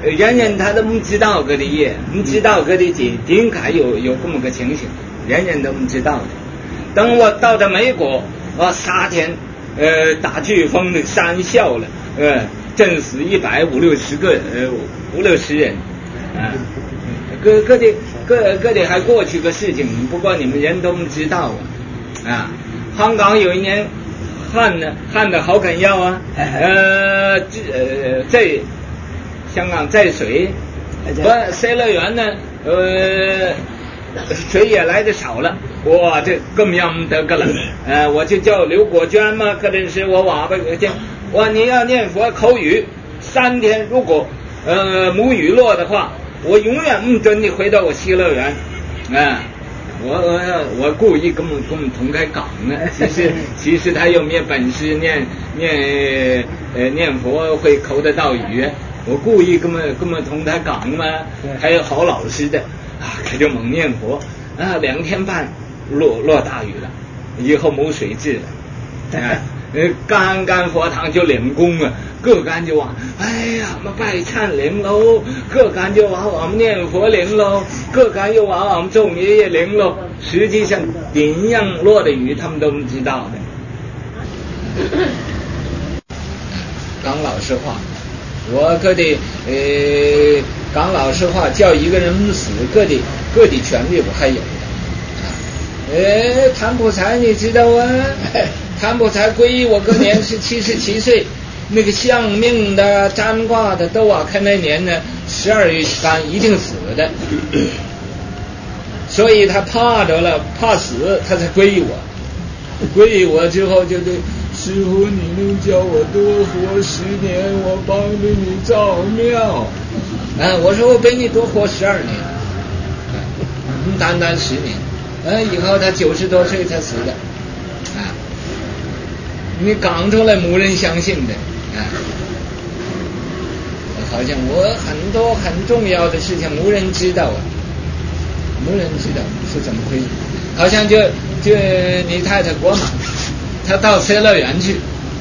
人人他都唔知道嗰啲嘢，唔知道嗰啲嘢點解有咁嘅情形，人人都唔知道的。等我到了美國，夏天，大颶風的山笑了，震死150-160個5-60人，各地還過去個事情，不過你們人都唔知道啊。香港有一年旱得好緊要啊，香港在水，水樂園呢，水也來得少了，哇，這更要唔得個了。我就叫劉國娟嘛，可能是我娃娃我你要念佛口語3天，如果母雨落的話，我永遠唔准你回到我西樂園。我故意跟我們同開講呢，其實他有沒有本事念佛會口得到語，我故意跟我同他講嘛，還有好老實的他就猛念佛2天半落大雨了，以後冇水治了，干佛堂就領功啊，個干就話哎呀拜懺靈咯，個干就話我們念佛靈咯，個干又話我們眾爺爺靈咯，實際上點樣落的雨他們都唔知道的。講老實話，我各地講老實話，叫一個人唔死，各地權力我還有的。谭普才你知道啊？谭普才皈依我个年是77岁，那个相命的占卦的都看那年呢12月3一定死的，所以他怕着了，怕死，他才皈依我。皈依我之后就对师父，你能叫我多活10年，我帮着你造庙。我说我比你多活12年，单10年。以后他90多岁才死的，你讲出来没人相信的，好像我很多很重要的事情没人知道没人知道是怎么回事。好像就你太太国满，她到飞乐园去，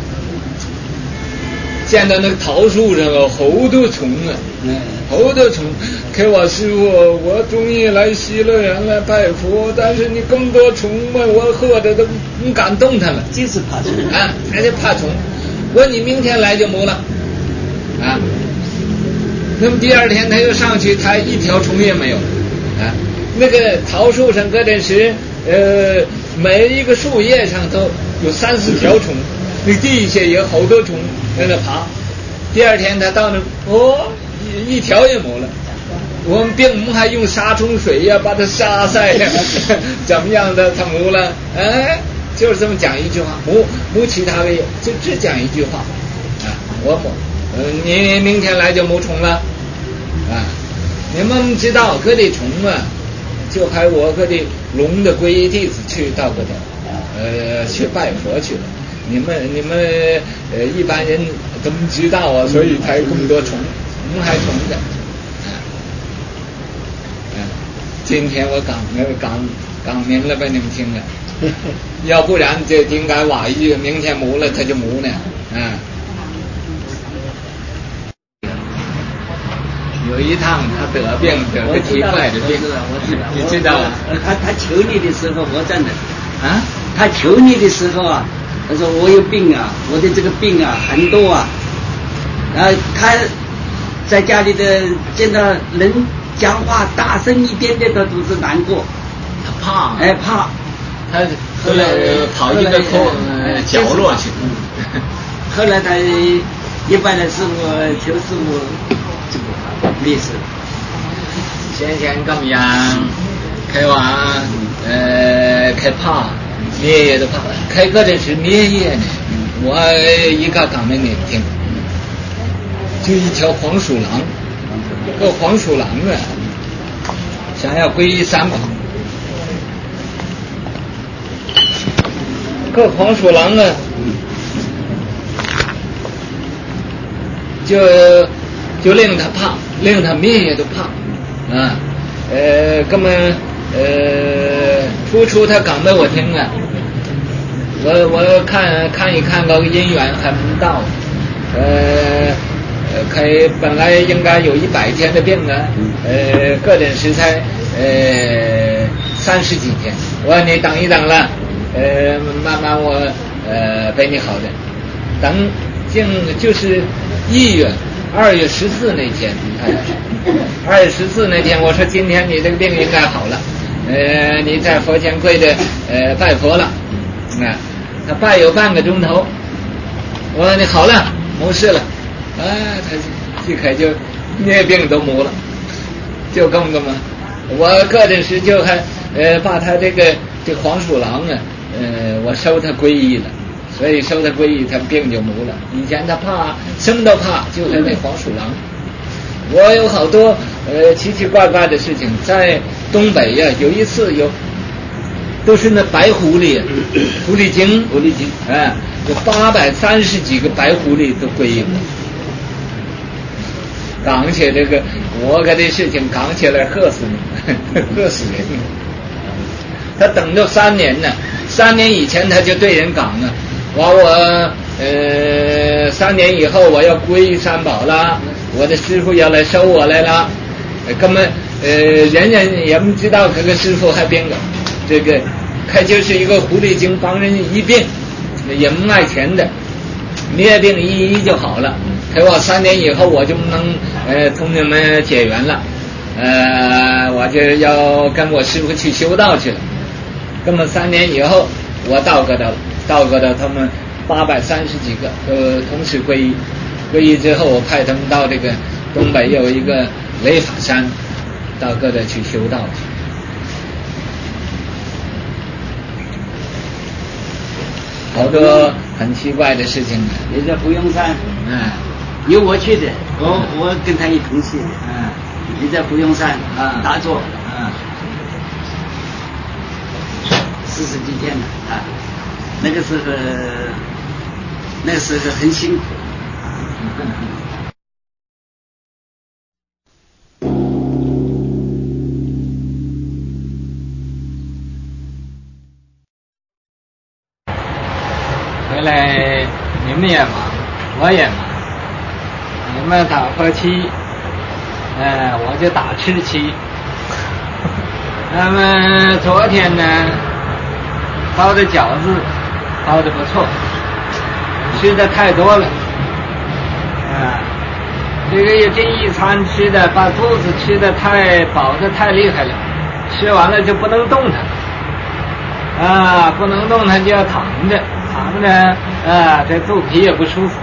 见到那个桃树上有好多虫好多虫，给我师傅，我终于来西乐园来拜佛，但是你更多虫嘛，我喝着都不敢动它了， 就是怕虫还是怕虫。我说你明天来就没了那么第2天他又上去，他一条虫也没有那个桃树上搁点时每一个树叶上都有3-4条虫，那地下也有好多虫在那爬。第2天他到那一条也没了。我们并不还用杀虫水呀把它杀晒呀怎么样的他没了，就是这么讲一句话，没其他的，就只讲一句话你明天来就没虫了你们知道各地虫就还我各地龙的皈依弟子去到各地去拜佛去了，你们一般人都不知道所以才这么多虫，我们还虫的今天我讲明了给你们听了要不然就应该挖一句明天没了他就没了有一趟他得病，得个奇怪的病，你知道吗？ 他求你的时候我真的他求你的时候他说我有病我的这个病很多他在家里的见到人讲话大声一点点的都是难过， 他怕怕， 他后来跑一个角落去后来他一般的师傅求师傅这个历史先咁樣佢話佢怕咩嘢都怕，佢嗰陣時咩嘢呢？我一個講俾你聽，就一條黃鼠狼，個黃鼠狼想要皈依三寶，個黃鼠狼就令他怕，令他咩嘢都怕咁麼初初他講俾我聽我看一看個姻緣還不到本来应该有100天的病啊，个人是才30几天。我说你等一等了，慢慢我陪你好的。等就是2月14那天，2月14那天，我说今天你这个病应该好了，你在佛前跪着拜佛了，他拜有半个钟头，我说你好了，没事了，他这可就那病都没了，就这么嘛。我个阵时就还把他这黄鼠狼啊，我收他皈依了。所以收他皈依，他病就没了。以前他怕，什么都怕，就是那黄鼠狼。我有好多奇奇怪怪的事情，在东北呀，有一次都是那白狐狸，狐狸精，有830几个白狐狸都皈依了。讲起这个，我给这事情讲起来吓死你，吓死人。他等着3年呢，3年以前他就对人讲了。我3年以后我要皈依三宝了，我的师父要来收我来了，根本人人也不知道这个师父还病了，这个开就是一个狐狸精帮人医病，也不卖钱的，灭病医就好了。可我3年以后我就能同你们结缘了，我就要跟我师父去修道去了。根本3年以后我到个到他们830几个都同时皈依，皈依之后我派他们到这个东北有一个雷法山，到各地去修道去。好多很奇怪的事情。 也在福永山，有我去的，我跟他一同去的，也在福永山打坐，40几天了那个时候很辛苦。 回来你们也忙，我也忙。你们打破期，我就打吃期。那么昨天呢，包的饺子包的不错，吃的太多了，这一餐吃的把肚子吃的太饱的太厉害了，吃完了就不能动弹，不能动弹就要躺着，这肚皮也不舒服，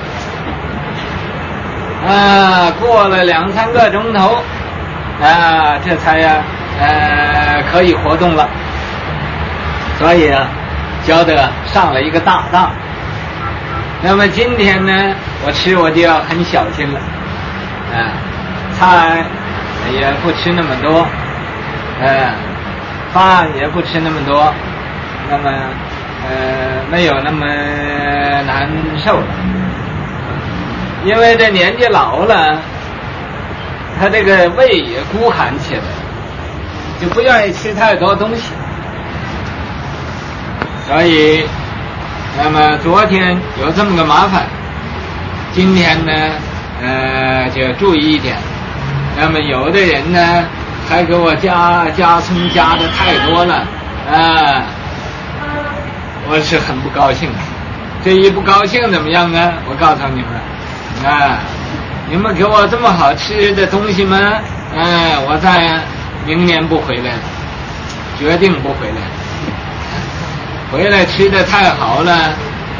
过了2-3个钟头，这才可以活动了，所以觉得上了一个大当。那么今天呢，我就要很小心了，菜也不吃那么多，饭也不吃那么多，那么没有那么难受了。因为这年纪老了，他这个胃也孤寒起来，就不愿意吃太多东西。所以那么昨天有这么个麻烦，今天呢就注意一点。那么有的人呢还给我加葱加的太多了，我是很不高兴的。这一不高兴怎么样呢？我告诉你们，你们给我这么好吃的东西吗？我在明年不回来了，决定不回来了。回来吃的太好了，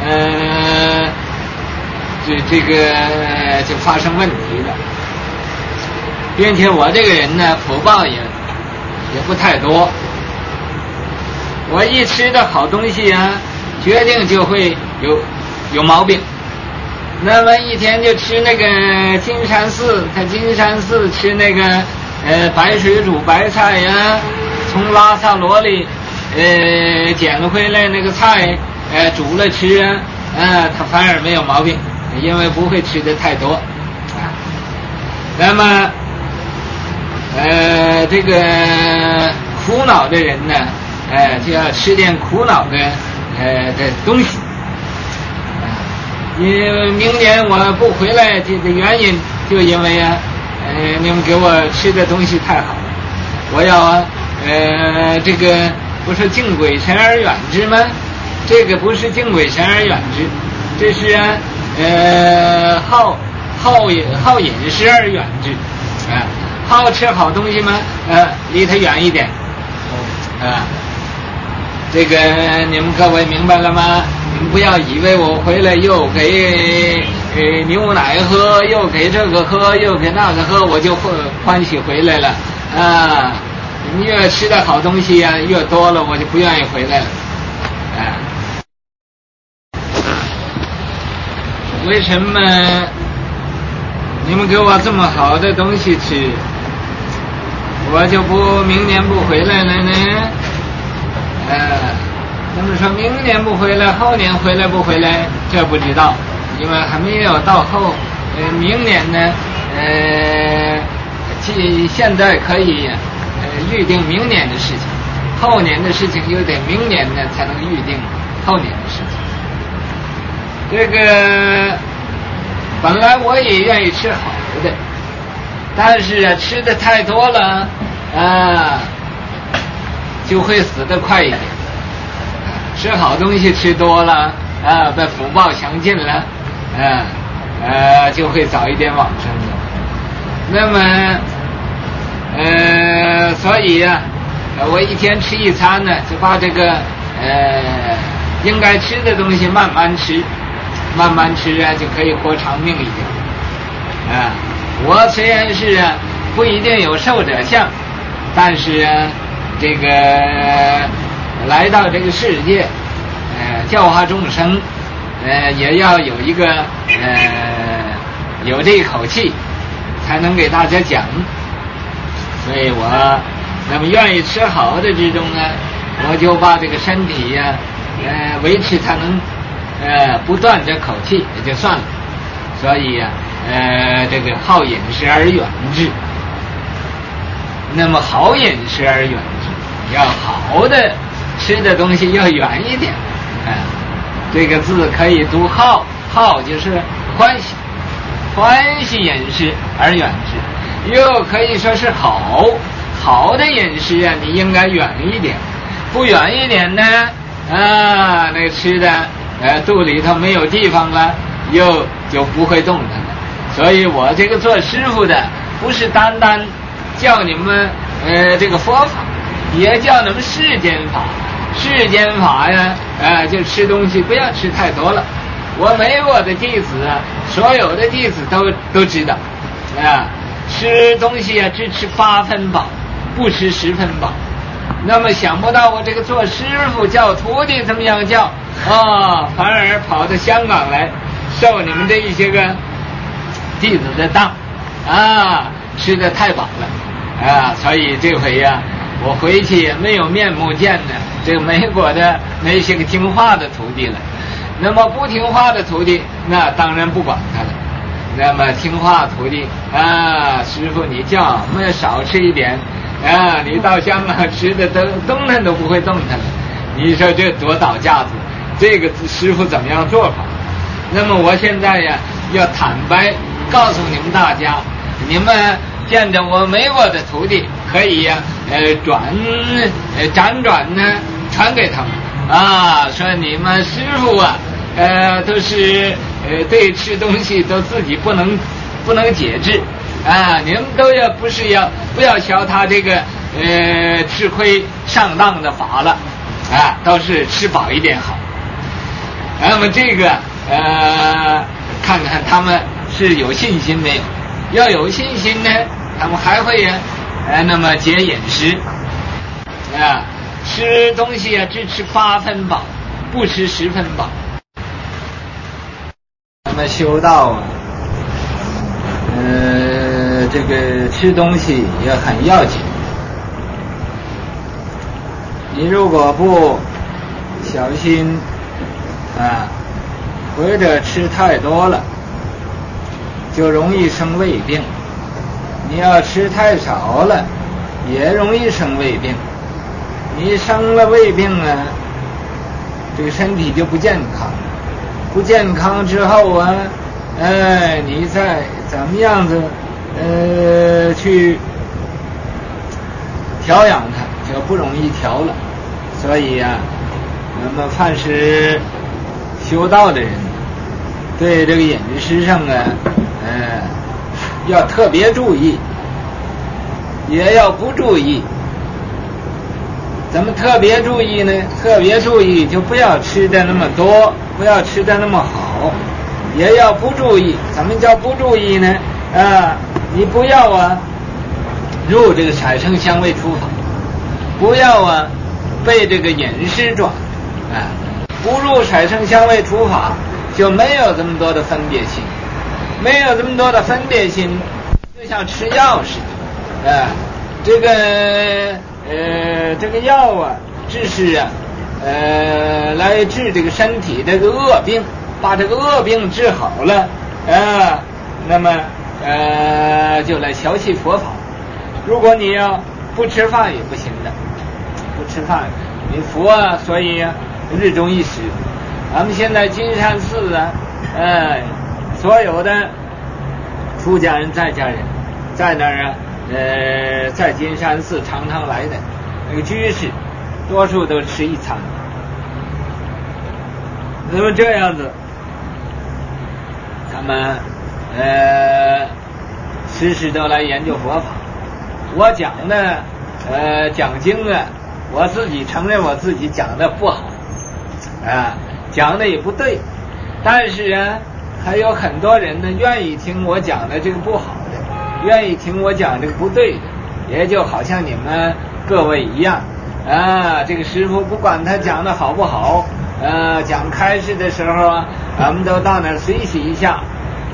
这个就发生问题了。并且我这个人呢，福报也不太多。我一吃的好东西决定就会有毛病。那么一天就吃那个金山寺，在金山寺吃那个白水煮白菜从拉萨罗里捡回来那个菜煮了吃他反而没有毛病，因为不会吃的太多那么这个苦恼的人呢就要吃点苦恼的东西明年我不回来的原因，就因为啊，你们给我吃的东西太好了，我要啊，这个不是敬鬼神而远之吗？这个不是敬鬼神而远之，这是啊，好饮食而远之，啊，好吃好东西吗？离它远一点，啊。这个你们各位明白了吗？你们不要以为我回来又给牛奶喝，又给这个喝，又给那个喝，我就欢喜回来了啊！你们越吃的好东西呀，越多了，我就不愿意回来了啊！为什么你们给我这么好的东西吃，我就明年不回来了呢？那么说明年不回来，后年回来不回来，这不知道，因为还没有到明年呢，现在可以预定明年的事情，后年的事情又得明年呢才能预定后年的事情。这个本来我也愿意吃好的，但是啊，吃的太多了啊，就会死得快一点。吃好东西吃多了啊，被福报享尽了，就会早一点往生的。那么所以呀，我一天吃一餐呢，就把这个应该吃的东西慢慢吃啊，就可以活长命一点啊。我虽然是不一定有寿者相，但是啊，这个来到这个世界，教化众生，也要有一个有这一口气，才能给大家讲。所以我那么愿意吃好的之中呢，我就把这个身体呀，维持才能不断这口气也就算了。所以呀，这个好饮食而远之。那么好饮食而远之，要好的吃的东西要远一点。这个字可以读好，好就是欢喜，欢喜饮食而远之，又可以说是好的饮食啊，你应该远一点，不远一点呢，那个吃的肚里头没有地方了，又就不会动弹了。所以我这个做师傅的，不是单单教你们这个佛法，也教你们世间法。世间法呀，就吃东西不要吃太多了。我美国的弟子啊，所有的弟子都知道，吃东西啊只吃8分饱，不吃10分饱。那么想不到我这个做师傅教徒弟怎么样教反而跑到香港来受你们这一些个弟子的当吃得太饱了所以这回呀，我回去也没有面目见的这个美国的那些个听话的徒弟了。那么不听话的徒弟，那当然不管他了。那么听话徒弟师傅你叫我们少吃一点你到香港吃的都动弹都不会动弹了。你说这多倒架子，这个师傅怎么样做法？那么我现在呀要坦白告诉你们大家，你们见着我美国的徒弟可以呀辗转呢传给他们说你们师傅都是对吃东西都自己不能节制你们都不要学他这个吃亏上当的法了都是吃饱一点好。那么这个看看他们是有信心没有？要有信心呢，他们还会那么节饮食吃东西只吃8分饱，不吃10分饱。那么修道这个吃东西也很要紧。你如果不小心或者吃太多了，就容易生胃病。你要吃太少了，也容易生胃病。你生了胃病这个身体就不健康。 不健康之后啊，你再怎么样子去调养它，就不容易调了。所以啊，那么凡是修道的人，对这个饮食上啊，要特别注意，也要不注意。怎么特别注意呢？特别注意就不要吃的那么多，不要吃的那么好，也要不注意。怎么叫不注意呢？你不要啊入这个色声香味触法，不要啊被这个饮食转，不入色声香味触法，就没有这么多的分别心，没有这么多的分别心，就像吃药似的，这个药啊，治是啊，来治这个身体这个恶病，把这个恶病治好了，那么就来调息佛法。如果你要不吃饭也不行的，不吃饭，你佛啊，所以啊，日中一食。咱们现在金山寺啊，所有的出家人在家人在那儿啊。在金山寺常常来的那个居士，多数都吃一餐。那么这样子，他们时时都来研究佛法。我讲的讲经啊，我自己承认我自己讲的不好，讲的也不对，但是啊，还有很多人呢愿意听我讲的这个不好。愿意听我讲这个不对的，也就好像你们各位一样这个师父不管他讲的好不好，讲开示的时候啊，咱们都到那儿随喜一下，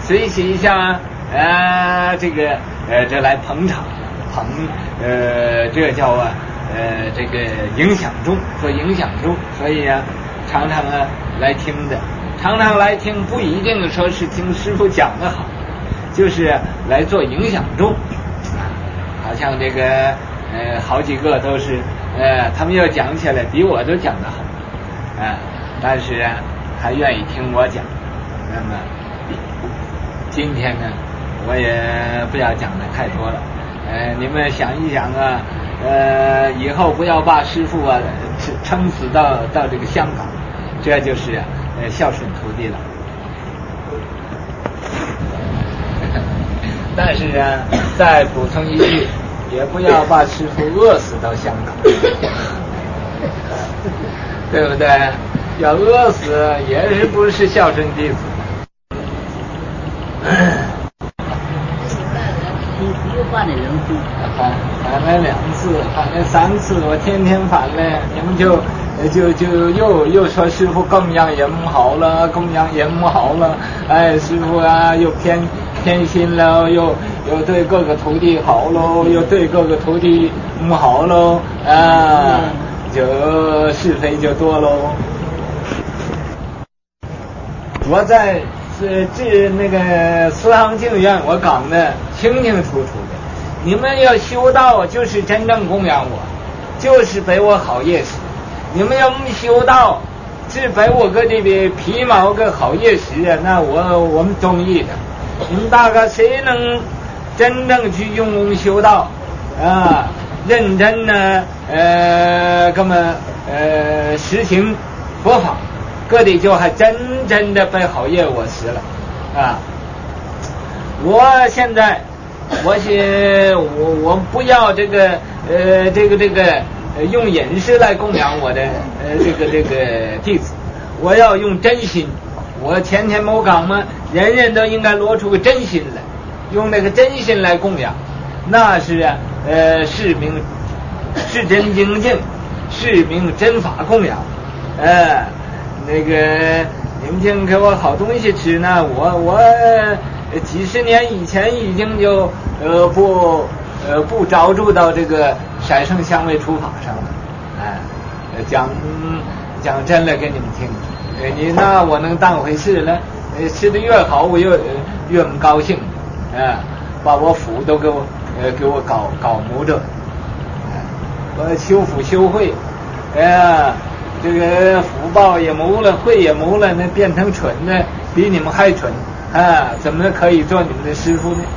这来捧场，这叫这个影响众，做影响众，所以啊，常常啊来听的，常常来听不一定说是听师父讲的好。就是来做影响众，好像这个好几个都是他们要讲起来比我都讲得好，但是啊还愿意听我讲。那么今天呢，我也不要讲的太多了，你们想一想啊，以后不要把师父啊撑死到这个香港，这就是孝顺徒弟了。但是呢，再补充一句，也不要把师父饿死到香港，对不对？要饿死也是不是孝顺弟子。 你又犯了2次， 反了2次，反了3次，我天天反了，你们就又说师父供养也不好了，供养也不好了，师父啊又偏心了，又对各个徒弟好喽，又对各个徒弟不好喽，就是非就多喽。我在治那个四行净院，我讲的清清楚楚的。你们要修道，就是真正供养我，就是给我好业食。你们要不修道，只给我个这个皮毛个好业食啊，那我们中意的。你们大概谁能真正去用功修道认真呢根本实行佛法，各地就还真的被好业我食了我现在我不要这个用饮食来供养我的这个弟子，我要用真心。我前天某讲嘛，人人都应该攞出个真心来，用那个真心来供养，那是是名是真精进，是名真法供养。那个你们净给我好东西吃呢，我几十年以前已经就不着住到这个色声香味触法上了。讲真了给你们听。你那我能当回事了，吃得越好我越不高兴，把我腹都给我搞木着，我修腹修慧， 这个福报也没了，慧也没了，那变成蠢呢，比你们还蠢啊！怎么可以做你们的师父呢？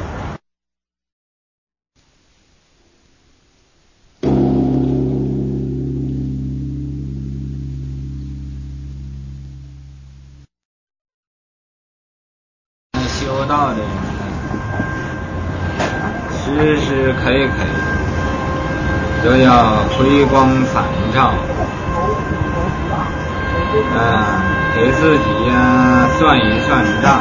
修道的人时时刻刻都要回光返照，给自己算一算账，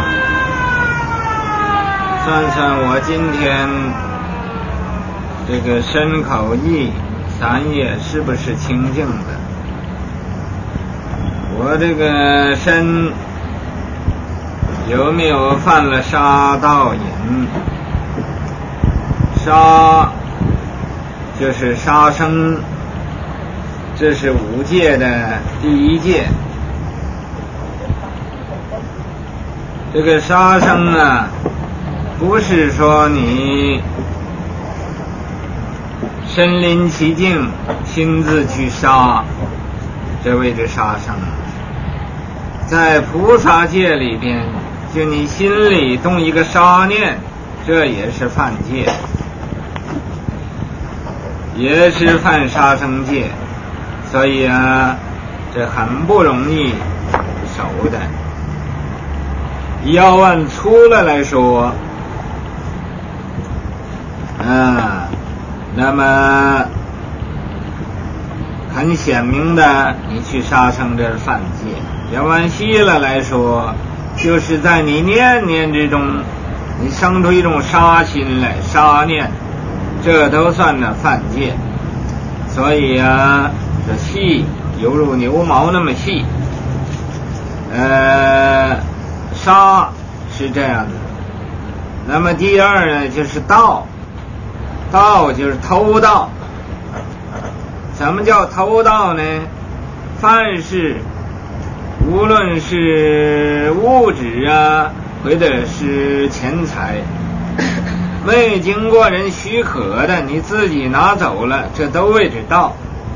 算算我今天这个身口意三业是不是清净的，我这个身有没有犯了杀盗淫？杀就是杀生，这是五戒的第一戒。这个杀生啊，不是说你身临其境亲自去杀，这谓之杀生。在菩萨戒里边，就你心里动一个杀念，这也是犯戒，也是犯杀生戒，所以这很不容易守的。要按粗了来说，那么很显明的，你去杀生这是犯戒。要按细了来说，就是在你念念之中，你生出一种杀心来，杀念，这都算呢犯戒。所以这细犹如牛毛那么细。杀是这样的。那么第二呢，就是盗，盗就是偷盗。什么叫偷盗呢？凡是无论是物质或者是钱财，未经过人许可的，你自己拿走了，这都谓之盗。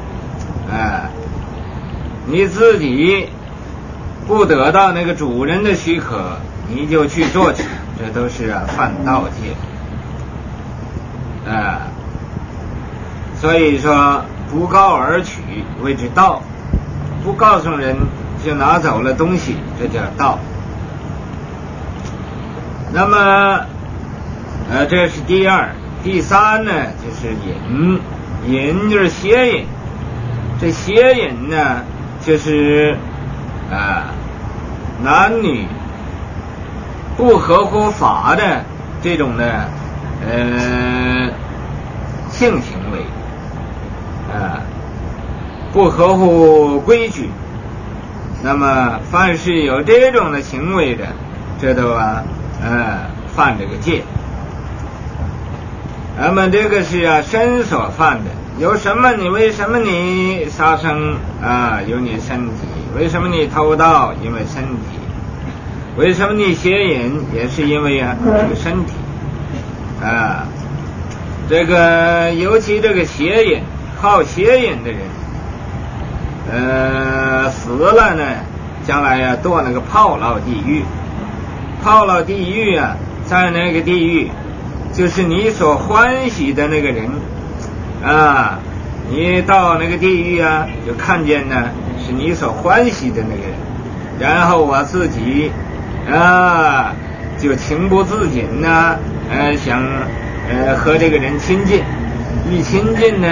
你自己不得到那个主人的许可，你就去做去，这都是犯盗戒。所以说不告而取谓之盗，不告诉人就拿走了东西，这叫盗。那么这是第二。第三呢，就是淫。淫就是邪淫。这邪淫呢，就是男女不合乎法的这种的性行为，不合乎规矩。那么凡是有这种的行为的，这都犯这个戒。那么这个是身所犯的。有什么你为什么你杀生有你身体？为什么你偷盗？因为身体。为什么你邪淫？也是因为这个身体。这个尤其这个邪淫，好邪淫的人，死了呢，将来堕那个泡牢地狱。泡牢地狱在那个地狱，就是你所欢喜的那个人你到那个地狱就看见呢是你所欢喜的那个人，然后我自己就情不自禁想和这个人亲近。一亲近呢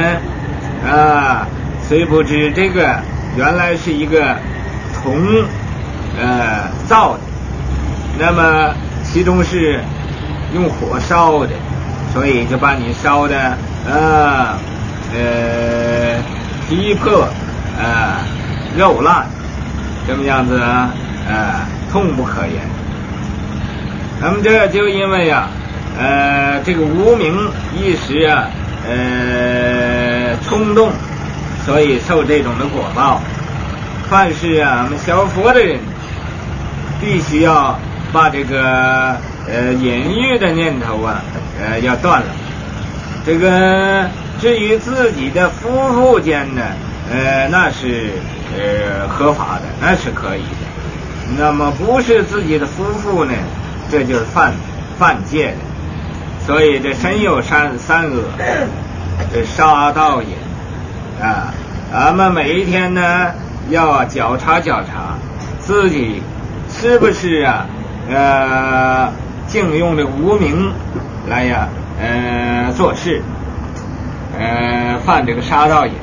虽不知这个原来是一个铜造的，那么其中是用火烧的，所以就把你烧的皮破肉烂，这么样子痛不可言。那么这就因为这个无明一时冲动，所以受这种的果报。凡是我们学佛的人，必须要把这个淫欲的念头要断了。这个至于自己的夫妇间呢，那是合法的，那是可以的。那么不是自己的夫妇呢，这就是犯戒的。所以这身有三恶，这杀盗也啊。咱们每一天呢，要检查自己是不是净用这无名来做事，犯这个杀盗也。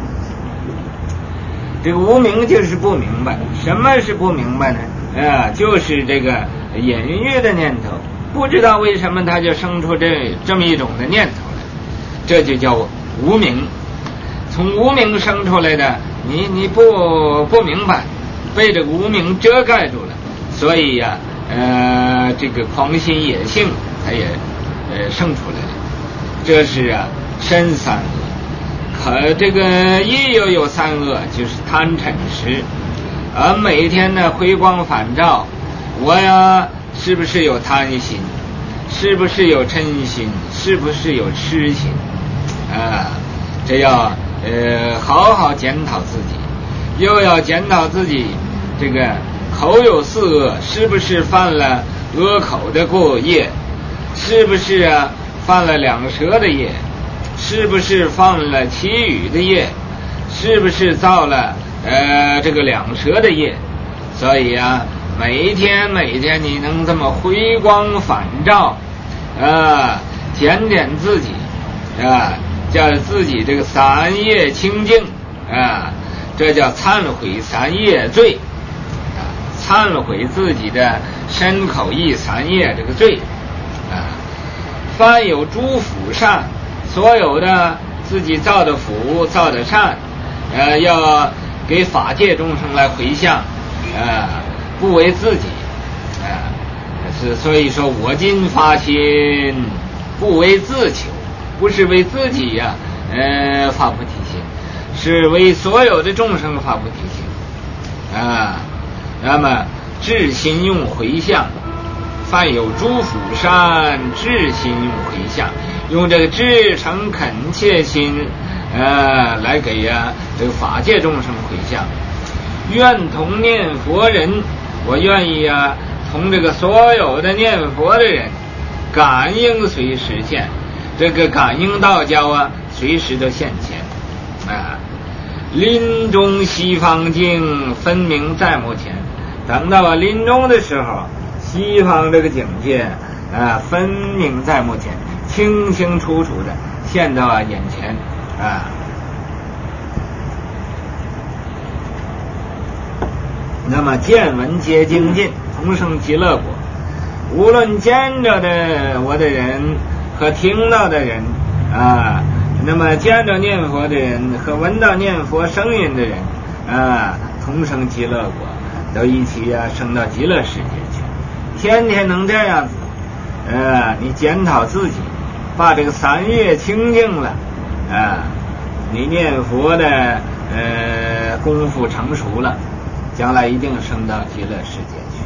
这个无明就是不明白，什么是不明白呢？就是这个隐喻的念头，不知道为什么他就生出这么一种的念头来，这就叫无明。从无明生出来的，你不明白，被这个无明遮盖住了，所以呀，这个狂心野性它也生出来了。这是身三恶。可这个亦又有三恶，就是贪嗔痴。每天呢回光返照，我是不是有贪心？是不是有嗔心？是不是有痴心？这要好好检讨自己，又要检讨自己这个口有四恶，是不是犯了恶口的过业？是不是犯了两舌的业？是不是犯了绮语的业？是不是造了这个两舌的业？所以每一天你能这么回光返照，检点自己叫自己这个三业清净这叫忏悔三业罪忏悔自己的身口意三业这个罪凡有诸福善，所有的自己造的福造的善要给法界众生来回向不为自己所以说我今发心不为自求，不是为自己发菩提心，是为所有的众生发菩提心那么至心用回向，凡有诸福善，至心用回向，用这个至诚恳切心来给这个法界众生回向。愿同念佛人，我愿意同这个所有的念佛的人感应随时现，这个感应道交随时都现前临终西方境分明在目前，等到临终的时候，西方这个境界分明在目前，清清楚楚的现到眼前那么见闻皆精进，同生极乐国。无论见着的我的人和听到的人那么见着念佛的人和闻到念佛声音的人同生极乐国，都一起升到极乐世界去。天天能这样子你检讨自己，把这个三业清净了你念佛的功夫成熟了，将来一定升到极乐世界去。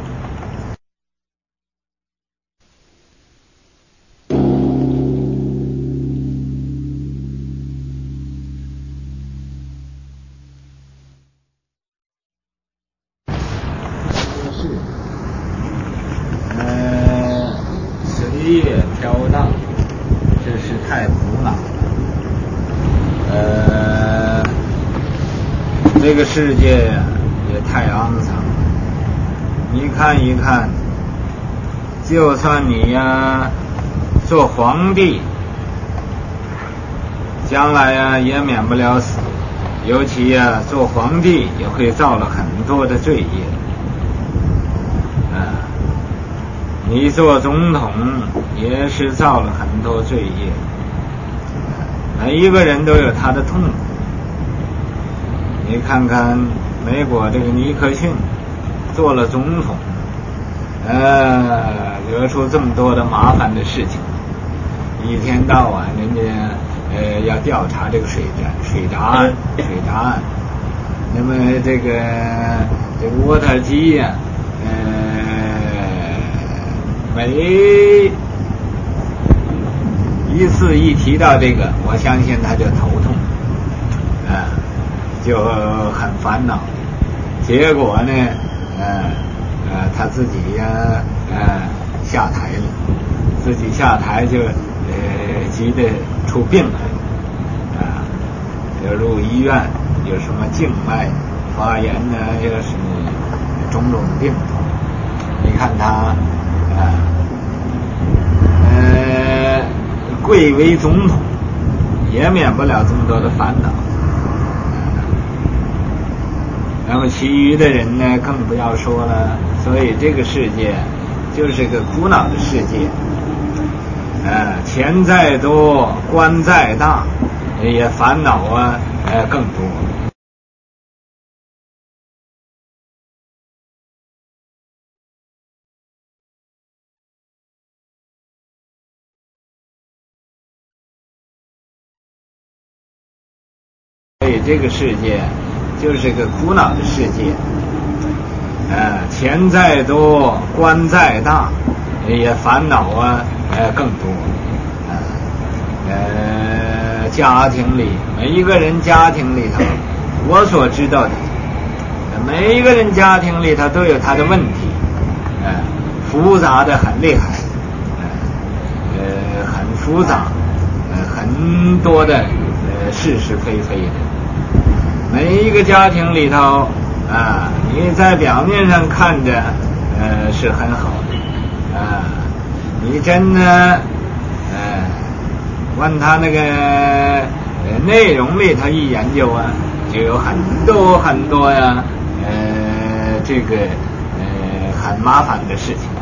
随业飘荡，这是太苦恼了。这个世界也太肮脏，你看一看，就算你做皇帝，将来也免不了死，尤其做皇帝也会造了很多的罪业你做总统也是造了很多罪业每一个人都有他的痛苦。你看看美国这个尼克逊做了总统惹出这么多的麻烦的事情，一天到晚人家要调查这个水闸案那么这个沃特基每一次一提到这个，我相信他就头痛就很烦恼。结果呢，他自己呀，下台了，自己下台就急得出病来，就入医院，有什么静脉发炎呢，又是种种病痛。你看他，贵为总统，也免不了这么多的烦恼。那么其余的人呢，更不要说了。所以这个世界就是个苦恼的世界。钱再多，官再大，也烦恼更多。所以这个世界就是个苦恼的世界。钱再多，官再大，也烦恼更多。家庭里每一个人家庭里头，我所知道的，每一个人家庭里头都有他的问题，复杂的很厉害，很复杂，很多的是是非非的。每一个家庭里头你在表面上看着是很好的你真的问他那个内容里头一研究就有很多很多这个很麻烦的事情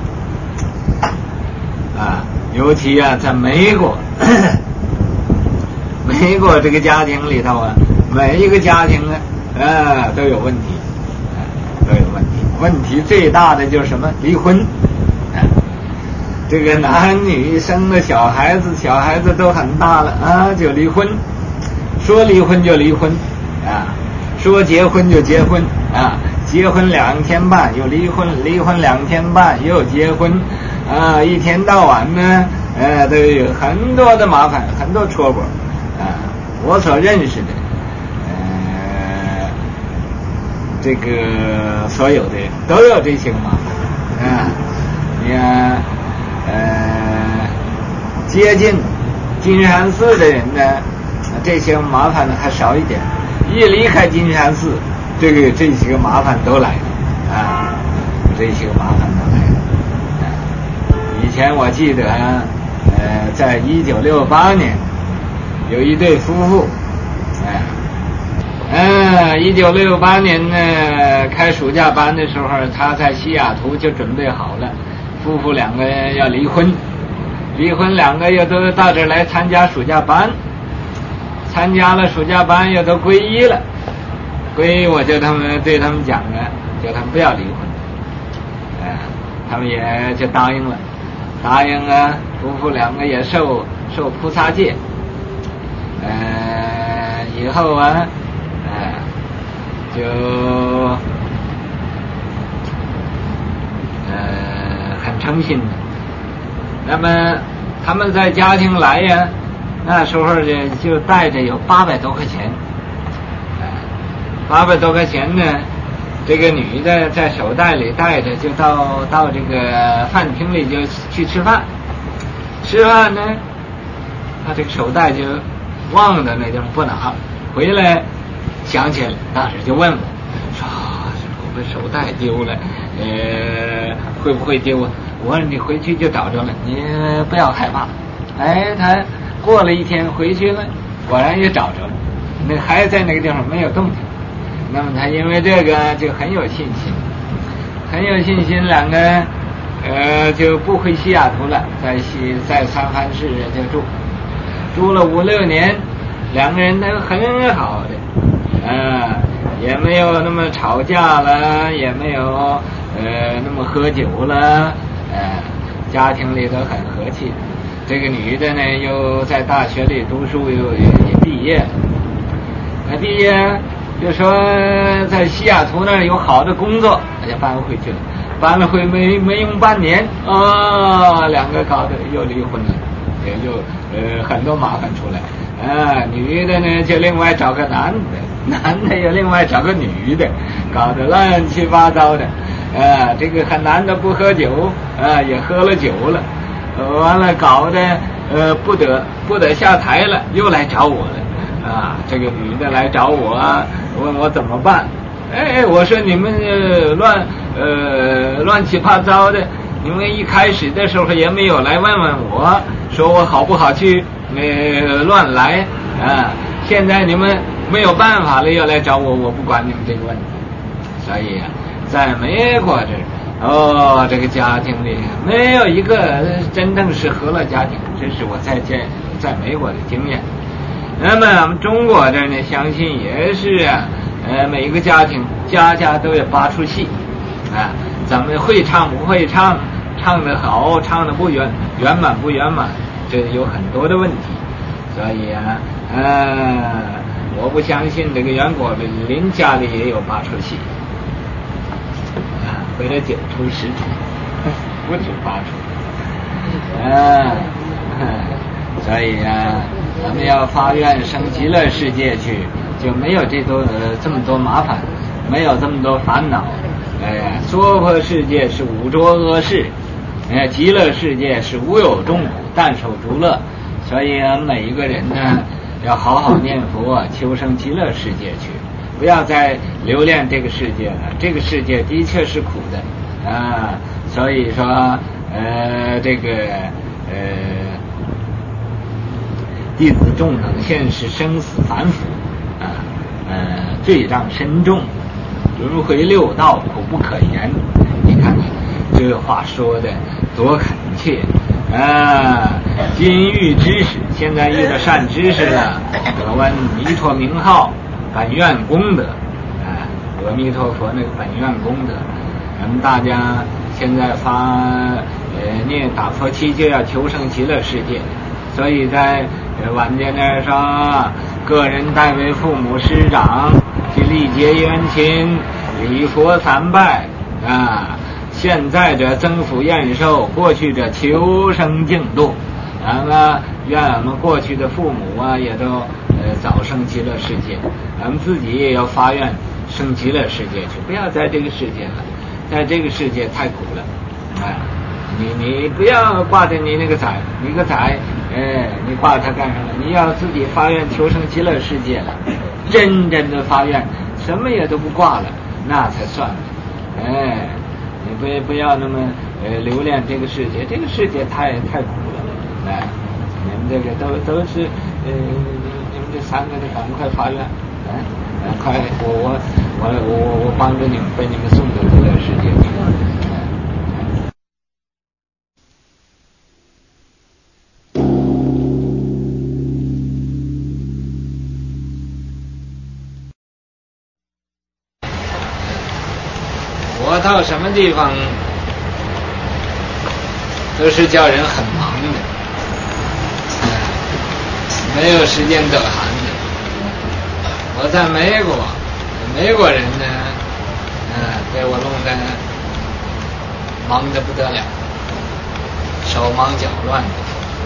尤其在美国美国这个家庭里头每一个家庭都有问题，都有问题。问题最大的就是什么？离婚。这个男女生的小孩子都很大了就离婚，说离婚就离婚说结婚就结婚结婚2天半又离婚，离婚2天半又结婚一天到晚呢都有很多的麻烦，很多戳破我所认识的这个所有的都有这些麻烦接近金山寺的人呢，这些麻烦呢还少一点，一离开金山寺，这些个麻烦都来了这些个麻烦都来了以前我记得在1968年有一对夫妇1968年呢开暑假班的时候，他在西雅图就准备好了，夫妇2个要离婚2个又都到这儿来参加暑假班，参加了暑假班又都皈依了，皈依我就对他们讲叫他们不要离婚他们也就答应了，夫妇2个也受菩萨戒以后就很诚心的。那么他们在家庭来那时候就带着有800多块钱，800多块钱呢，这个女的在手袋里带着，就到这个饭厅里就去吃饭。吃饭呢，他这个手袋就忘了那地方不拿，回来想起来，当时就问我说我手袋丢了，会不会丢我说你回去就找着了，你不要害怕。他过了1天回去了，果然也找着了，那还在那个地方没有动静。那么他因为这个就很有信心，2个就不回西雅图了，在三藩市就住了5、6年，2个人都很好的，也没有那么吵架了，也没有那么喝酒了，家庭里都很和气。这个女的呢，又在大学里读书，也毕业了。毕业就说在西雅图那儿有好的工作，他就搬回去了。搬了回没用半年，2个搞得又离婚了。 也就很多麻烦出来。女的呢就另外找个男的，男的又另外找个女的，搞得乱七八糟的。这个很男的不喝酒，也喝了酒了，完了搞得不得下台了，又来找我了。这个女的来找我，问我怎么办。我说你们乱七八糟的，你们一开始的时候也没有来问问我，说我好不好去乱来现在你们没有办法了，要来找我，我不管你们这个问题。所以在美国这个家庭里没有一个真正是和乐家庭，这是我在美国的经验。那么我们中国这呢，相信也是每一个家庭家都有8出戏咱们会唱不会唱，唱得好唱得不圆满不圆满，这有很多的问题。所以我不相信这个袁国林家里也有8出戏或者9出10出，不止8出所以咱们要发愿升极乐世界去，就没有这么多麻烦，没有这么多烦恼。娑婆世界是五浊恶世，极乐世界是无有众苦，但受诸乐。所以每一个人呢，要好好念佛，求生极乐世界去，不要再留恋这个世界了。这个世界的确是苦的所以说弟子众等现世生死反腐罪障深重，轮回六道苦不可言。你看看这话说的多恳切今遇知识，现在遇到善知识了，得闻弥陀名号，本愿功德阿弥陀佛那个本愿功德，咱们大家现在念打佛七就要求生极乐世界。所以在晚间那上，个人代为父母师长去历结冤亲，礼佛3拜现在者增福延寿，过去者求生净土。愿我们过去的父母也都早生极乐世界，咱们自己也要发愿升极乐世界去，不要在这个世界了，在这个世界太苦了你不要挂着你那个载，你个载你挂它干什么？你要自己发愿求生极乐世界了，真正的发愿，什么也都不挂了，那才算你不要那么留恋这个世界，这个世界太苦了你们这个都是你们这3个得赶快发愿快我帮着你们，被你们送到极乐世界去我到什么地方都是叫人很忙的没有时间得闲的。我在美国人呢给我弄得忙得不得了，手忙脚乱的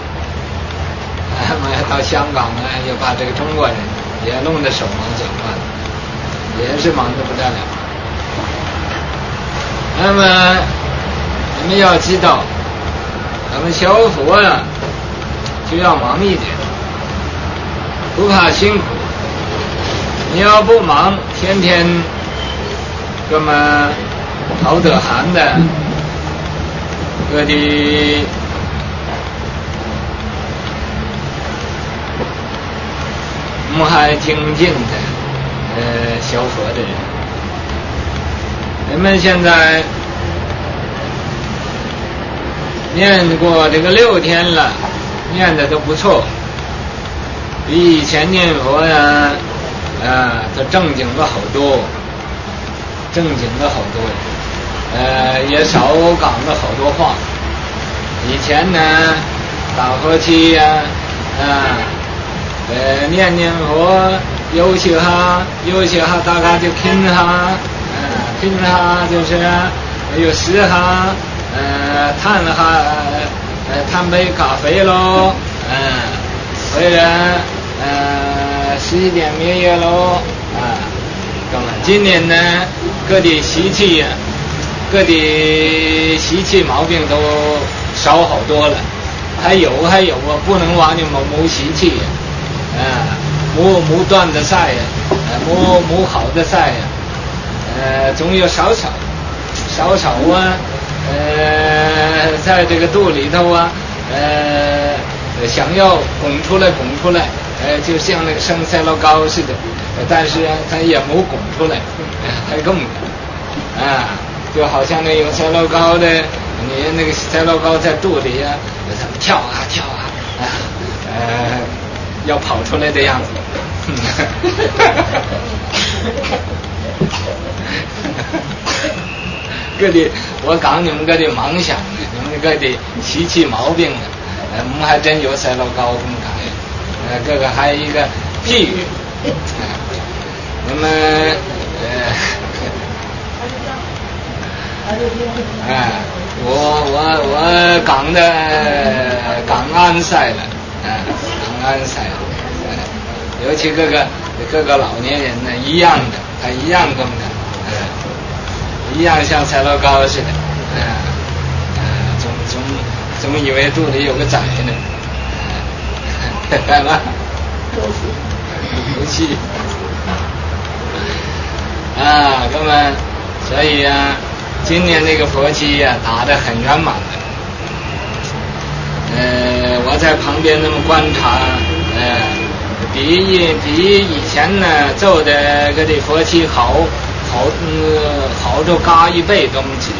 到香港呢又把这个中国人也弄得手忙脚乱，也是忙得不得了。那么你们要知道，咱们学佛就要忙一点，不怕辛苦。你要不忙，天天这么熬得寒的，各地我们还精进的学佛的人，人们现在念过这个6天了，念的都不错，比以前念佛都正经了好多，也少讲了好多话。以前呢打佛七念佛休息下大家就拼下就是有时下叹杯咖啡咯虽然11点灭月喽今年呢各地习气毛病都少好多了，还有不能往你没习气没断的晒没好的晒总有少在这个肚里头想要拱出来就像那个生塞老高似的，但是他也没拱出来还更就好像那有塞老高的，你那个塞老高在肚里他们跳要跑出来的样子各地我讲你们各地妄想，你们各地习气毛病我们还真有塞老高这么讲各个还有一个譬喻那么我港安赛了港安赛尤其各个老年人呢一样的，还一样跟一样像塞老高似的总以为肚里有个崽呢干嘛不气那么所以今年这个佛期打得很圆满的我在旁边那么观察比以前呢做的这个佛期好就嘎1倍都没止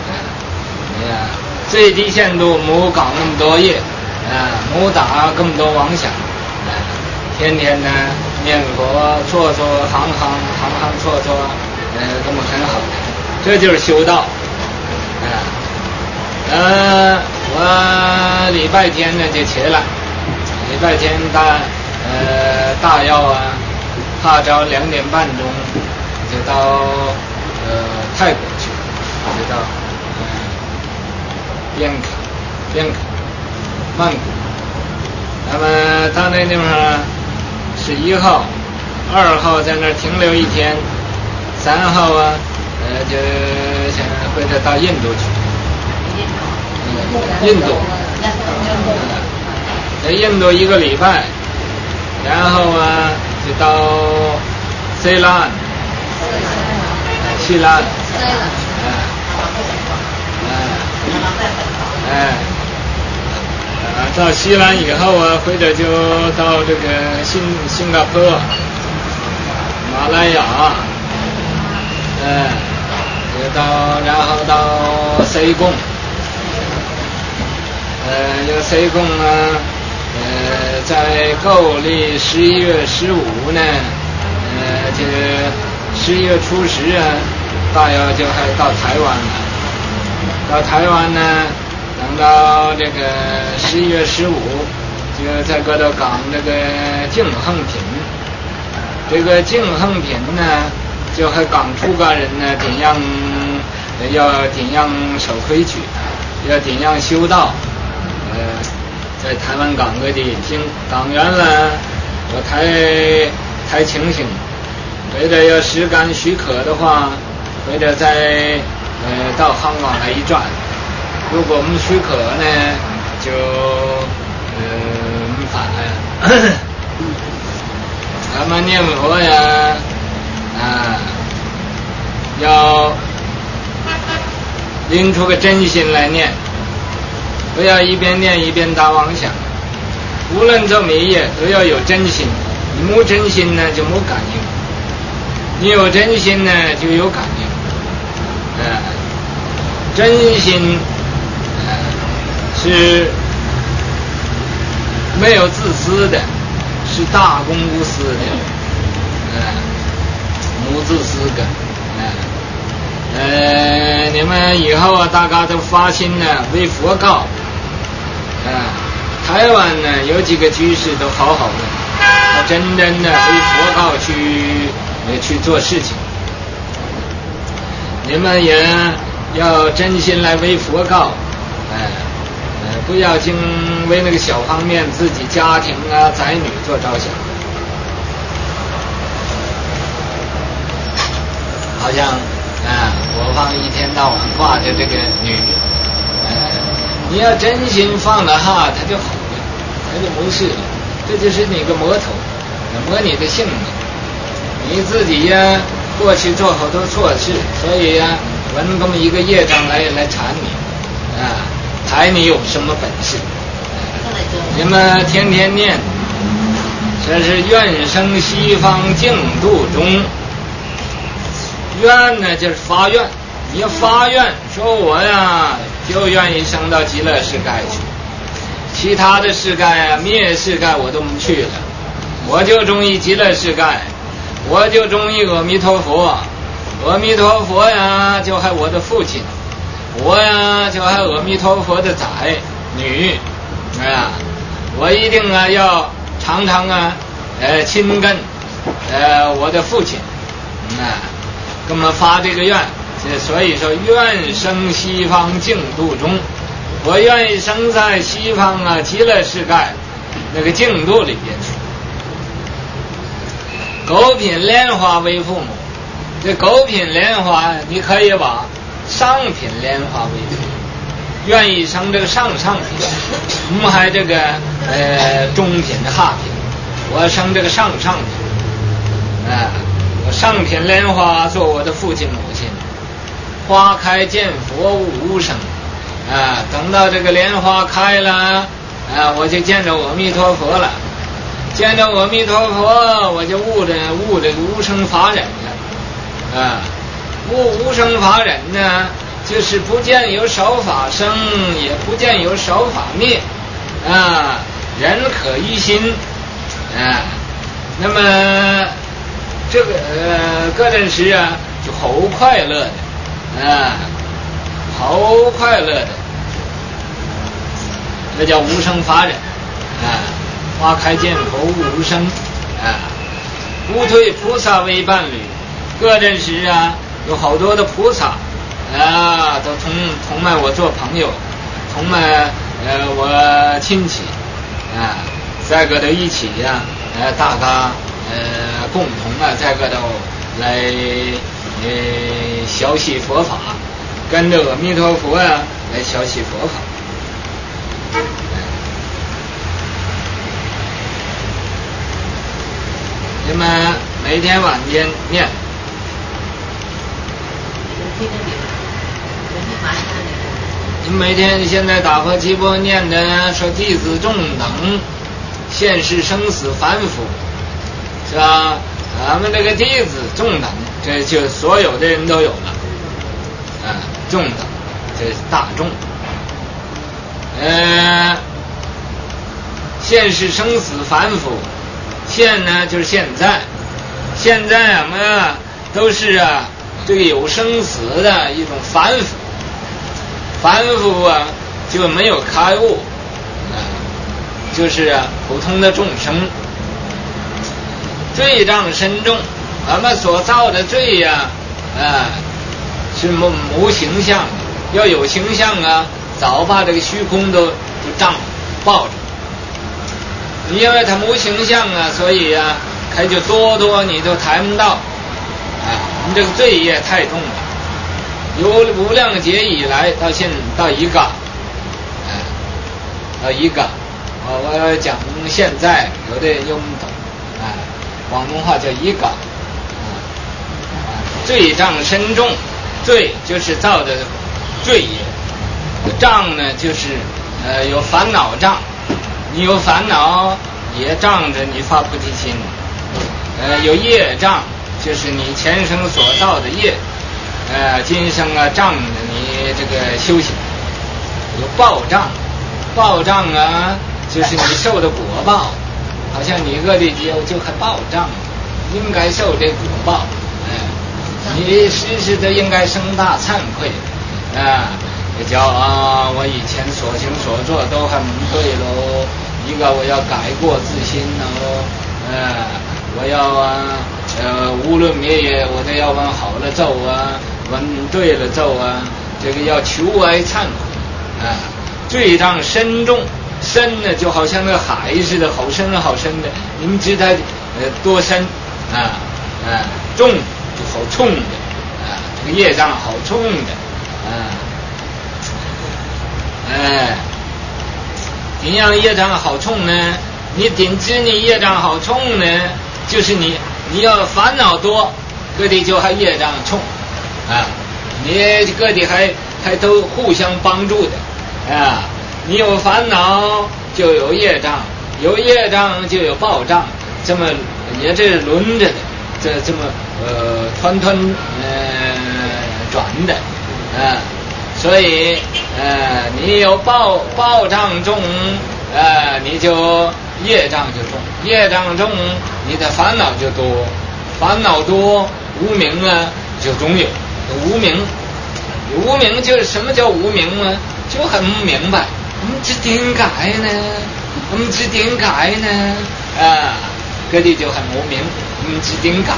最低限度没搞那么多业没打这么多妄想天天呢念佛做行做这么很好这就是修道我礼拜天呢就起来礼拜天大要怕着2点半钟就到泰国去就到边卡曼谷那么到那地方是1号2号在那儿停留1天3号就想回头到印度去在印度1个礼拜然后就到西兰到西兰以后回头就到这个新加坡马来亚然后到西贡西贡在旧历11月15呢这11月初10大约就还到台湾了到台湾呢等到这个11月15就在搁到港这个净横品这个净横品呢就还港出家人呢要怎样守规矩要怎样修道在台湾港各地听港员了我台情形为了要实干许可的话为了再到香港来一转如果我们许可呢就反咱们念佛要拎出个真心来念不要一边念一边打妄想无论做每业都要有真心你没真心呢就没感应你有真心呢就有感应真心是没有自私的是大公无私的无自私的你们以后大家都发心呢为佛告台湾呢有几个居士都好好的他真的为佛告去做事情你们也要真心来为佛告不要净为那个小方面自己家庭啊仔女做着想。好像我方一天到晚挂着这个女，你要真心放了哈，他就好了，他就没事了。这就是你个魔头，磨你的性命。你自己呀，过去做好多错事，所以呀，闻这么一个业障来缠你，还你有什么本事？你们天天念，这是愿生西方净土中。愿呢就是发愿，你要发愿说我呀就愿意升到极乐世界去，其他的世界啊灭世界我都不去了，我就中意极乐世界，我就中意阿弥陀佛，阿弥陀佛呀就还我的父亲，我呀就还阿弥陀佛的仔女我一定啊要常常啊亲跟我的父亲跟我们发这个愿，所以说愿生西方净土中，我愿意生在西方啊极乐世界那个净土里边去。狗品莲花为父母，这狗品莲花你可以把上品莲花为父母，愿意生这个上品，我们还这个中品下品，我生这个上品我上品莲花做我的父亲母亲，花开见佛无声等到这个莲花开了我就见着阿弥陀佛了，见着阿弥陀佛我就悟着无生法忍了无生法忍呢，就是不见有少法生，也不见有少法灭人可一心那么这个个人时就好快乐的好快乐的，那叫无生法忍花开见佛无生不退菩萨为伴侣，个人时有好多的菩萨都同埋我做朋友，同埋我亲戚在个头一起大家共同在个头来学习佛法，跟着阿弥陀佛来学习佛法你们每天晚间念你们每天现在打佛七波念的说弟子众等现世生死反腐是吧，咱们这个弟子众等这就所有的人都有了众等这是大众现世生死反腐，现呢就是现在我们都是这个有生死的一种反腐就没有开悟就是普通的众生，罪障深重，我们所造的罪是无形象的，要有形象早把这个虚空都障抱着，因为它无形象所以它就多你都抬不到你这个罪业太重了，由无量劫以来到一个我讲现在有的人用不懂广东话叫一个罪障深重，罪就是造的罪业，障呢就是有烦恼障，你有烦恼也障着你发菩提心有业障就是你前生所造的业今生障着你这个修行，有报障就是你受的果报，好像你恶劣就还报障，应该受这果报你时的应该生大忏悔也叫我以前所行所做都很不对喽，一个我要改过自新我要无论灭业我都要往好了咒往对了咒这个要求哀忏悔罪障深重，深呢就好像那个海似的，好深好深的，你们知道多深啊重就好重的啊，这个业障好重的啊，怎样业障好重呢？你顶知你业障好重呢，就是你要烦恼多，各地就还业障重啊，你各地还都互相帮助的啊，你有烦恼就有业障，有业障就有报障，这么也这轮着的，这么团转的啊，所以你有报障重你就业障就重，业障重你的烦恼就多，烦恼多无明啊就总有无明。无明就是什么叫无明呢？就很不明白，唔知點解呢？唔知點解呢？嗰啲就很無明，唔知點解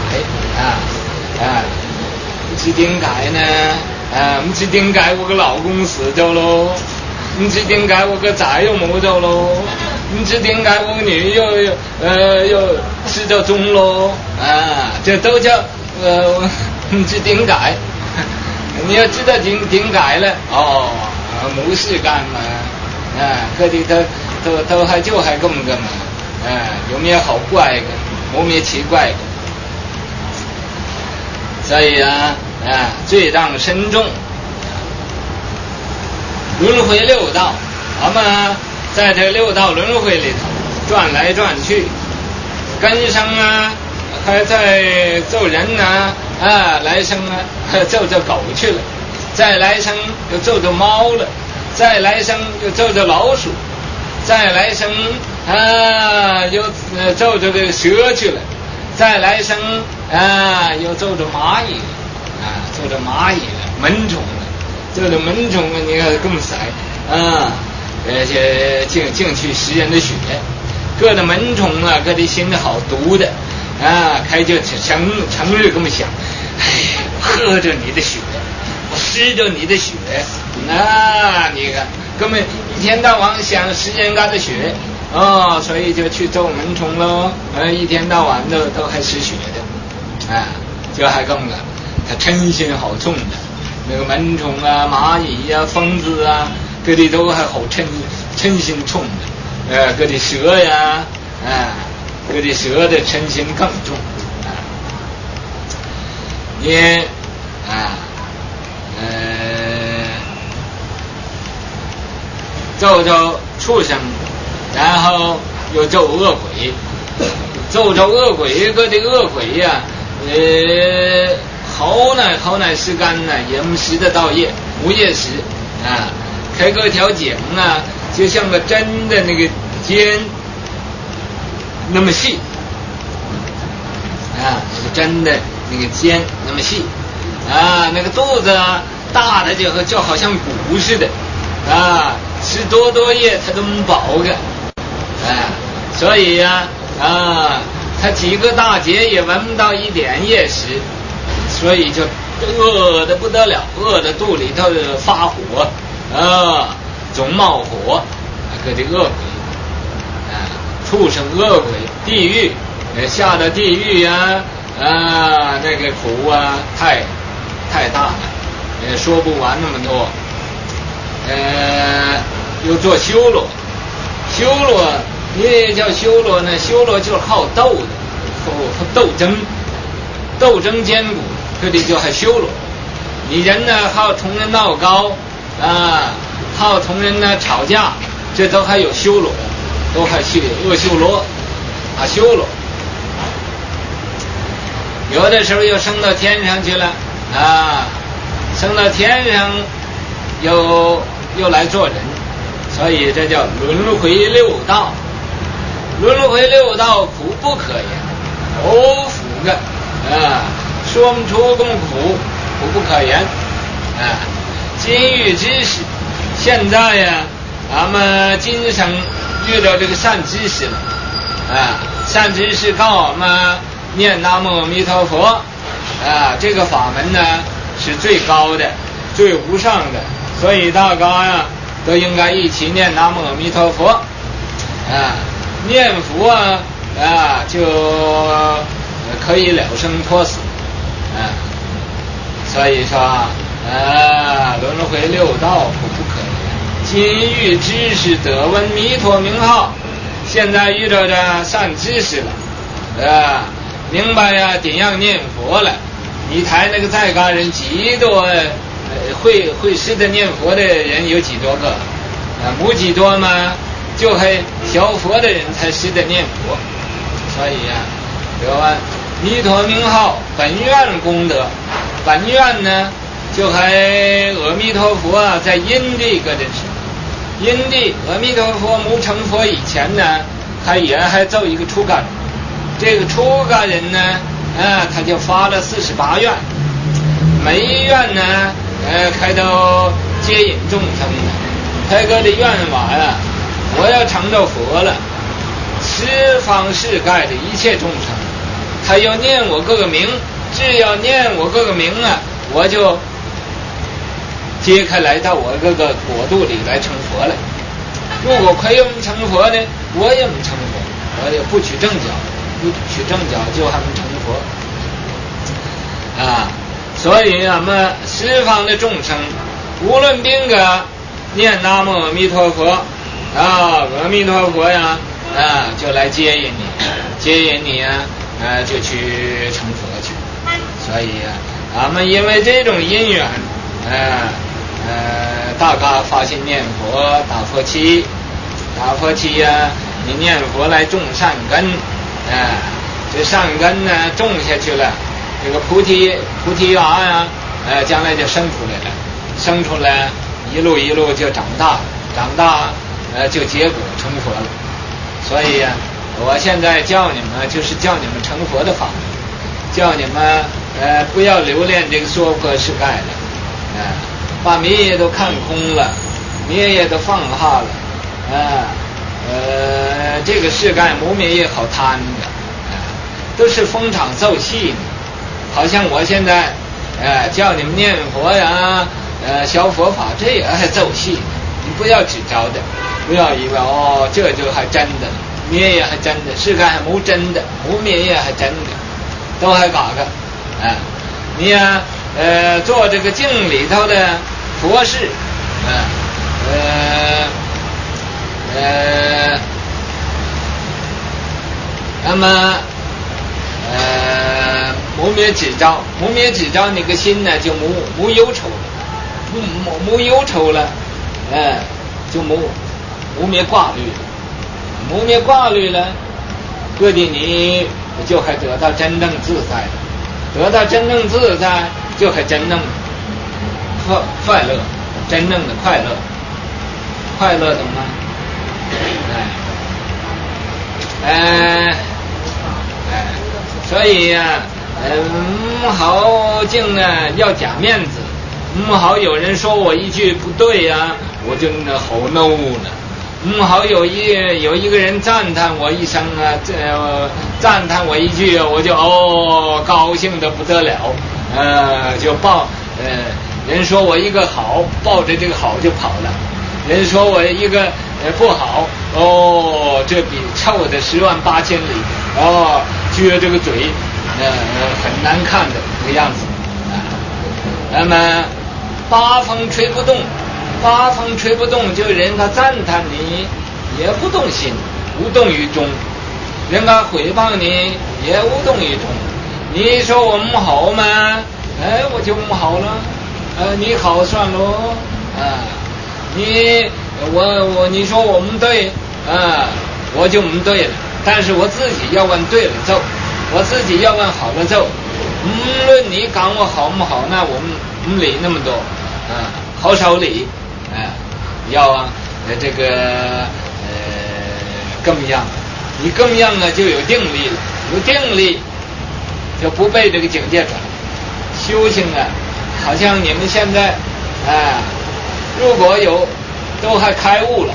唔知點解呢？唔知點解我個老公死咗咯？唔知點解我個仔又冇咗咯？唔知點解我個女又失咗蹤咯？這都叫唔知點解。你要知道點解了冇事幹嘛嗰啲都係就係咁噶嘛有咩好怪嘅，冇咩奇怪嘅，所以罪障深重，輪迴六道，我們在這六道輪迴裏頭轉來轉去，根生還在做人來生做狗去了，再來生又做貓了，再來生又做老鼠，再來生又做這個蛇去了，再來生又做螞蟻做螞蟻了，蚊蟲了，做蚊蟲你看更塞而且進去食人的血，各的蚊蟲各的心好毒的開就成日這麼想，喝着你的血，我吃着你的血，你看根本一天到晚想食人家的血所以就去做蚊蟲咯，一天到晚都還吃血的就還咁噶，他嗔心好重的，那個蚊蟲螞蟻蜂子各啲都還好嗔心重的，各啲蛇呀各啲蛇的嗔心更重你咒畜生，然後又咒惡鬼，咒惡鬼，各啲惡鬼好乃是干也唔食得到業，無業食開個條頸就像個針的那個尖那麼細那個針的那個尖那麼細那個肚子大的就好像鼓似的吃多業它都唔飽嘅所以它幾個大劫也聞不到一點業食，所以就餓得不得了，餓得肚裡頭發火總冒火各啲惡鬼畜生惡鬼，地獄下到地獄那個苦太大了說不完那麼多又做修羅，你叫修羅呢，修羅就是好鬥的，鬥爭堅固，這裡就還修羅。你人呢好同人鬧高好同人呢吵架，這都還有修羅，都還是惡修羅修羅。有的時候又升到天上去了升到天上又來做人，所以這叫輪迴六道。輪迴六道苦不可言，好苦的說不出咁苦不可言今遇知識，現在咱們今生遇到這個善知識了善知識告我們念南無阿彌陀佛這個法門呢是最高的最無上的，所以大家都应该一起念南无阿弥陀佛念佛就可以了生脱死所以说轮回六道不可言。今欲知识得闻弥陀名号，现在遇到这善知识了明白怎样念佛了。你台那个在家人几多会识得念佛的人有几多个没几多嘛，就还学佛的人才识得念佛。所以得闻弥陀名号本愿功德，本愿呢就还阿弥陀佛在因地个的时候，因地阿弥陀佛没成佛以前呢，他也还做一个出家人。这个出家人呢他就发了48愿，每一愿呢开到接引众生的，他个的愿望我要成就佛了，十方世界的一切众生，他要念我各个名，只要念我各个名我就揭开来到我各个国度里来成佛了。如果可以成佛呢，我也没成佛，我也不取正教，不取正教就还没成佛所以我们十方的众生无论边个念南无阿弥陀佛阿弥陀佛就来接引你就去成佛去。所以我们因为这种因缘大家发心念佛打佛七你念佛来种善根这善根呢种下去了，这个菩提芽将来就生出来一路就长大就结果成佛了。所以我现在教你们就是教你们成佛的法门，叫你们不要留恋这个娑婆世界了把灭业都看空了，灭业都放下了这个世界没灭业好贪的都是逢场奏戏的。好像我现在叫你们念佛学佛法，这也还奏戏，你不要只着的，不要以为这就还真的，灭业还真的，世界还没真的，没灭业还真的，都还搞个你做这个经里头的佛事那么无灭只招那个心呢就无忧愁了，无忧愁了就无灭挂虑了，无灭挂虑了各地你就还得到真正自在了，得到真正自在就还真正快乐，真正的快乐懂吗？所以好净要假面子，好有人说我一句不对我就好怒了，好有一个人赞叹我一声赞叹我一句我就高兴得不得了就人说我一个好，抱着这个好就跑了，人说我一个不好这比臭的108000里撅这个嘴很难看的这个样子那么八风吹不动就人家赞叹你也不动心，无动于衷，人家诽谤你也无动于衷，你说我们好吗？我就不好了你好算咯你说我们对我就不对了，但是我自己要问对了奏，我自己要问好了奏，无论你讲我好不好，那我们不理那么多好少理要这个更样，你更样就有定力了，有定力就不被这个境界转。修行好像你们现在如果有都还开悟了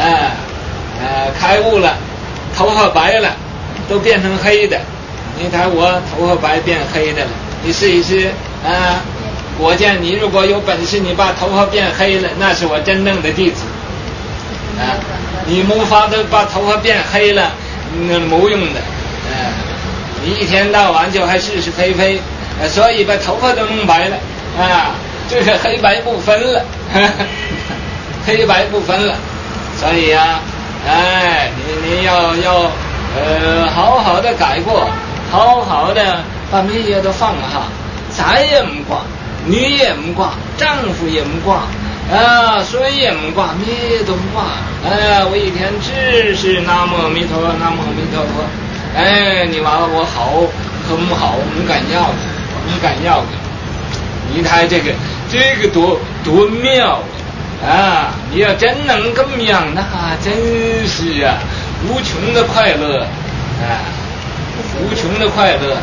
开悟了，头发白了都变成黑的，你看我头发白变黑的了，你试一试我见你如果有本事你把头发变黑了，那是我真正的弟子啊，你没法都把头发变黑了，那没用的，你一天到晚就还是非非，所以把头发都弄白了啊，这个黑白不分了，黑白不分了，所以啊，你要好好的改过，好好的把咩嘢都放下，仔也唔掛，女也唔掛，丈夫也唔掛。水也唔掛，咩都唔掛，我一天只是南無阿彌陀，南無阿彌陀佛。你話我好和唔好，唔緊要嘅，唔緊要嘅。你睇這個多妙啊！你要真能咁樣，那真是啊，無窮的快樂無窮的快樂。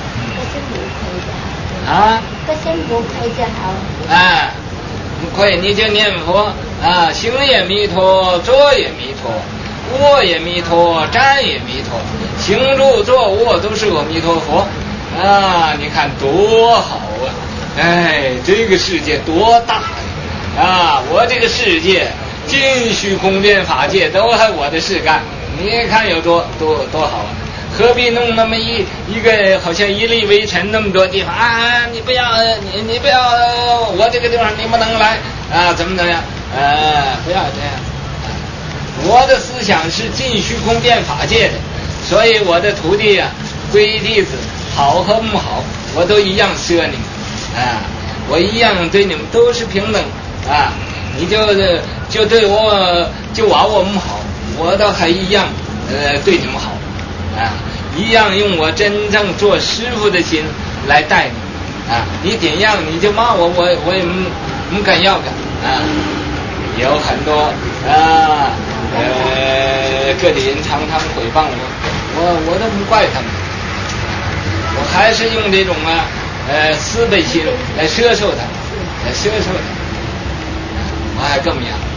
個心無愧就好。 不愧你就念佛行也弥陀，坐也弥陀，卧也弥陀，站也弥陀，行住坐卧都是阿弥陀佛你看多好这个世界多大我这个世界尽虚空遍法界都还我的事干，你看有多好何必弄那么一个好像一粒微尘那么多地方你不要我这个地方你不能来怎么样不要这样我的思想是尽虚空遍法界的，所以我的徒弟皈依弟子好和不好我都一样舍你我一样对你们都是平等你就对我就话我不好，我倒还一样对你们好一样用我真正做师父的心来待你你怎样你就骂我也不敢要有很多各地人常常诽谤我都不怪他们，我还是用这种慈悲心来摄受他，我还更样